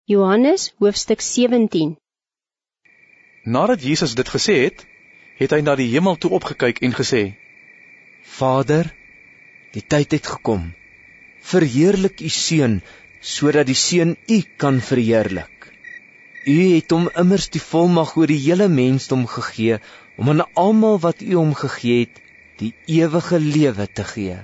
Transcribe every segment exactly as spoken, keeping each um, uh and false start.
Johannes hoofstuk sewentien. Nadat Jesus dit gesê het, het hy na die hemel toe opgekyk en gesê: Vader, die tyd het gekom. Verheerlik u seun, sodat die seun u kan verheerlik. U het hom immers die volmag oor die hele mensdom gegee, om aan almal wat u hom gegee het, die ewige lewe te gee.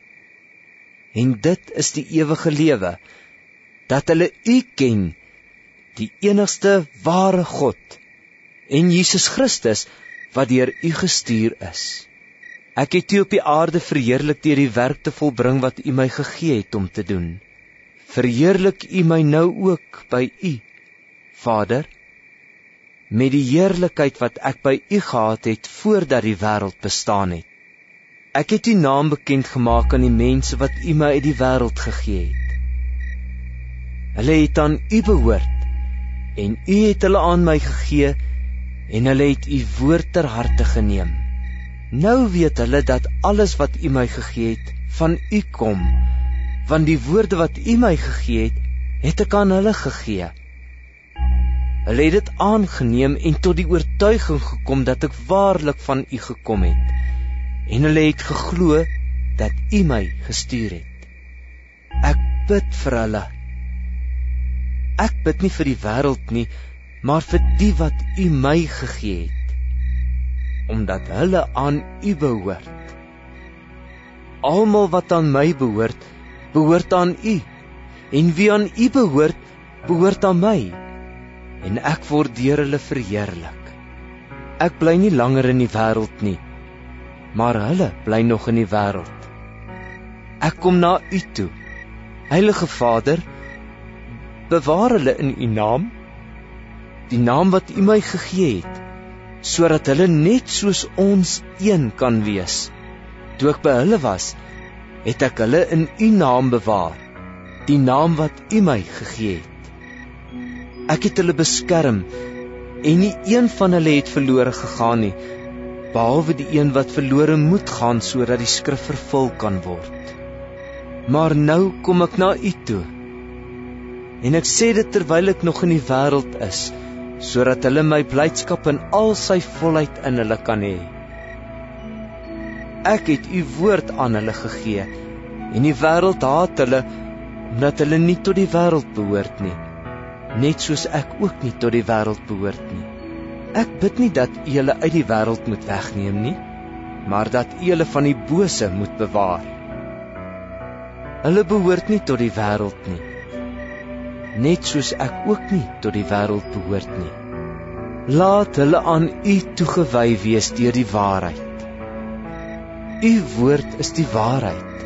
En dit is die ewige lewe, dat hulle u ken, die enigste ware God, en Jesus Christus, wat deur u gestuur is. Ek het u op die aarde verheerlik deur die werk te volbring wat u my gegee het om te doen. Verheerlik u my nou ook by u, Vader, met die heerlikheid wat ek by u gehad het voordat die wêreld bestaan het. Ek het u naam bekend gemaak aan die mense wat u my uit die wêreld gegee het. Hulle het aan u behoort, en u het hulle aan my gegee, en hulle het u woord ter harte geneem. Nou weet hulle dat alles wat u my gegee het, van u kom, want die woorde wat u my gegee het, het ek aan hulle gegee. Hulle het dit aangeneem en tot die oortuiging gekom dat ek waarlik van u gekom het, en hulle het geglo dat u my gestuur het. Ek bid vir hulle. Ek bid nie vir die wêreld nie, maar vir die wat u my gegee het, omdat hulle aan u behoort. Almal wat aan my behoort, behoort aan u, en wie aan u behoort, behoort aan my, en ek word deur hulle verheerlik. Ek bly nie langer in die wêreld nie, maar hulle bly nog in die wêreld. Ek kom na u toe, Heilige Vader, bewaar hulle in u naam, die naam wat u my gegee het, sodat hulle net soos ons een kan wees. Toe ek by hulle was, het ek hulle in u naam bewaar, die naam wat u my gegee het. Ek het hulle beskerm, en nie een van hulle het verlore gegaan nie, behalwe die een wat verlore moet gaan, sodat die skrif vervul kan word. Maar nou kom ek na u toe, en ek sê dit terwyl ek nog in die wêreld is, sodat hulle my blydskap in al sy volheid in hulle kan hê. Ek het u woord aan hulle gegee, en die wêreld haat hulle, omdat hulle nie tot die wêreld behoort nie, net soos ek ook nie tot die wêreld behoort nie. Ek bid nie dat u hulle uit die wêreld moet wegneem nie, maar dat u hulle van die bose moet bewaar. Hulle behoort nie tot die wêreld nie, net soos ek ook nie tot die wêreld behoort nie. Laat hulle aan u toegewy wees deur die waarheid. U woord is die waarheid.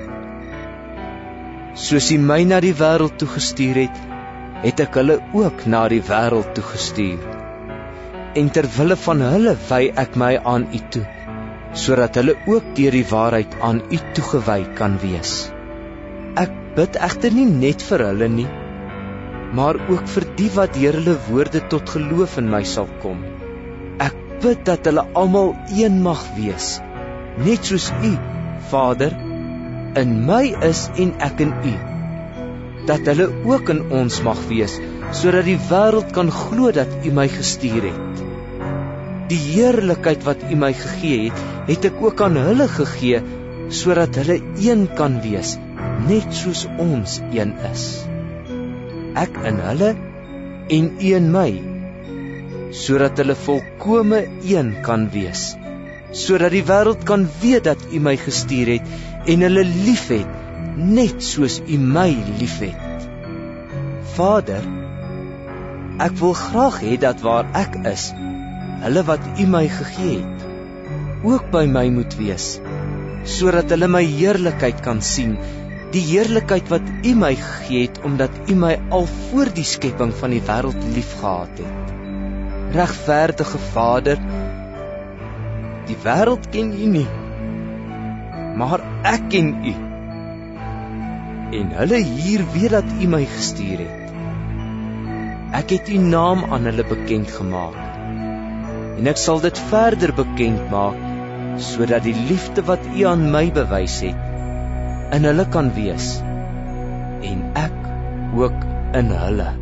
Soos u my na die wêreld toegestuur het, het ek hulle ook na die wêreld toegestuur. En terwille van hulle wy ek my aan u toe, sodat hulle ook deur die waarheid aan u toegewy kan wees. Ek bid egter nie net vir hulle nie, maar ook vir die wat deur hulle woorde tot geloof in my sal kom. Ek bid dat hulle almal een mag wees, net soos u, Vader, in my is en ek in u, dat hulle ook in ons mag wees, sodat die wêreld kan glo dat u my gestuur het. Die heerlikheid wat u my gegee het, het ek ook aan hulle gegee, sodat hulle een kan wees, net soos ons een is. Ek in hulle en u in my, sodat hulle volkome een kan wees, sodat die wêreld kan weet dat u my gestuur het en hulle liefhet, net soos u my liefhet. Vader, ek wil graag hê dat waar ek is, hulle wat u my gegee het, ook by my moet wees, sodat hulle my heerlikheid kan sien, die heerlikheid wat u my gegee het, omdat u my al voor die skepping van die wêreld liefgehad het. Regverdige Vader, die wêreld ken u nie, maar ek ken u, en hulle hier weet dat u my gestuur het. Ek het u naam aan hulle bekend gemaak, en ek sal dit verder bekend maak, sodat die liefde wat u aan my bewys het, in hulle kan wees, en ek ook in hulle.